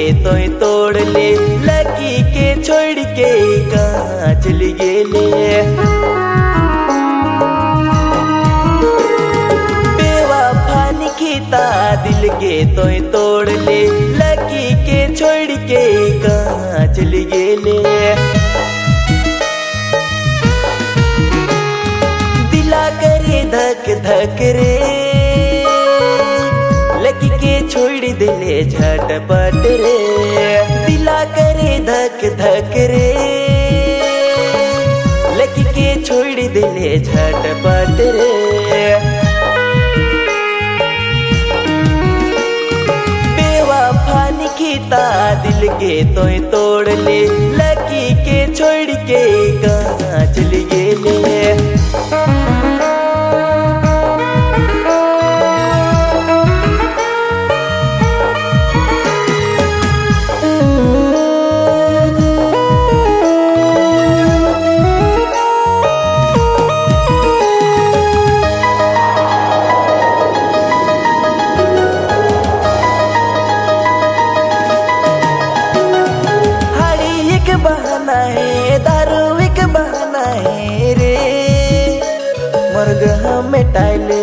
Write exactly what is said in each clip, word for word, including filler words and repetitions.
तोय तोड़ ले, लकी के छोड़ के कहाँ चली गेले। बेवफा निकिता दिल के तोय तोड़ ले, लकी के छोड़ के कहाँ चली गेले। दिला करे धक धक रे, लकी के छोड़ दिले झटपट रे। दिला करे धक धक रे, लकी के छोड़ दिले झटपट रे। बेवफा निकिता दिल के तोय तोड़ ले, लकी के छोड़ के कहाँ चली गेले। बहाना है, दारू एक बहाना है रे, मर्ग हमें टाइले।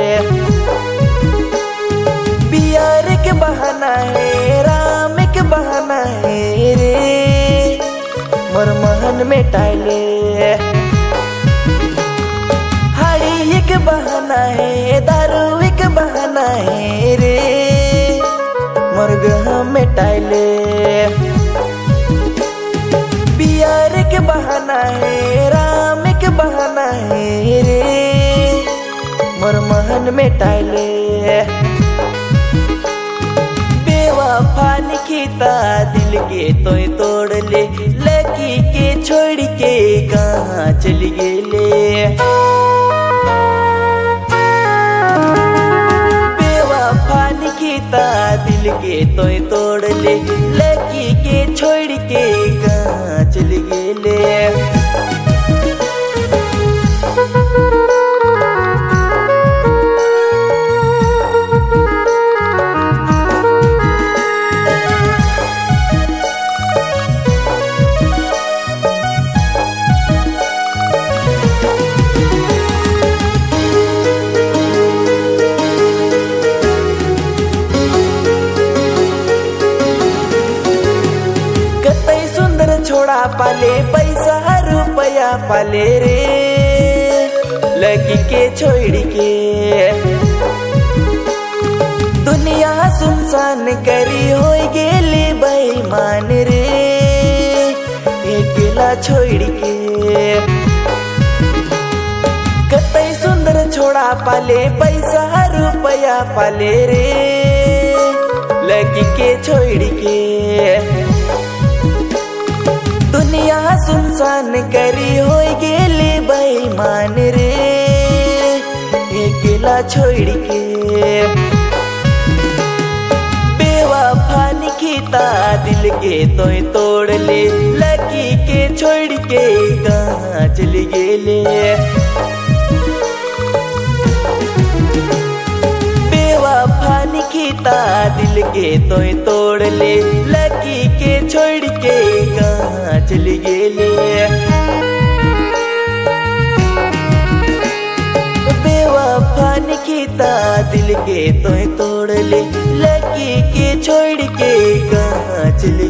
बियार के बहाना है, राम के बहाना है रे, मर महन में टाइले। हाड़ी एक बहाना है, दारू एक बहाना है रे, मर्ग हमें टाइले। बियार के बहाना है, राम के बहाना है रे, मर महन में टाइले। बेवफा निकिता दिल के तोय तोड़ ले, लकी के छोड़ के कहाँ चली गेले। बेवफा निकिता दिल के तोय तोड़ ले, लकी के छोड़ के कहाँ चली गेले। छोड़ा पाले पैसा रुपया पाले रे, लकी के छोड़ के। दुनिया सुनसान करी हो गेली बेईमान रे, अकेला छोड़ के। कतई सुंदर छोड़ा पाले पैसा रुपया पाले रे, लकी के छोड़ के। दुनिया सुनसान करी हो गेली बेईमान रे, अकेला छोड़ के। बेवफा निकिता दिल के तोय तोड़ ले, लकी के छोड़ के कहाँ चली गेले। बेवफा निकिता दिल के तोय तोड़ ले, लकी के छोड़ के कहाँ चली गेले। बेवफा निकिता दिल के तोय तोड़ ले, लकी के छोड़ के कहाँ चली